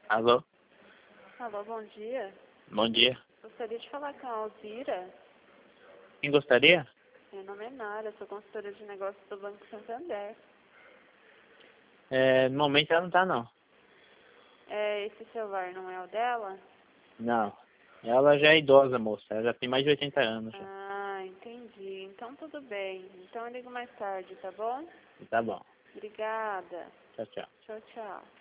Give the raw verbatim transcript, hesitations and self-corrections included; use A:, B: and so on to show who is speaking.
A: Alô?
B: Alô, bom dia.
A: Bom dia.
B: Gostaria de falar com a Alzira.
A: Quem gostaria?
B: Meu nome é Nara, sou consultora de negócios do Banco Santander.
A: É, no momento ela não tá, não.
B: É, esse celular não é o dela?
A: Não. Ela já é idosa, moça. Ela já tem mais de oitenta anos. Já.
B: Ah, entendi. Então tudo bem. Então eu ligo mais tarde, tá bom?
A: Tá bom.
B: Obrigada.
A: Tchau, tchau.
B: Tchau, tchau.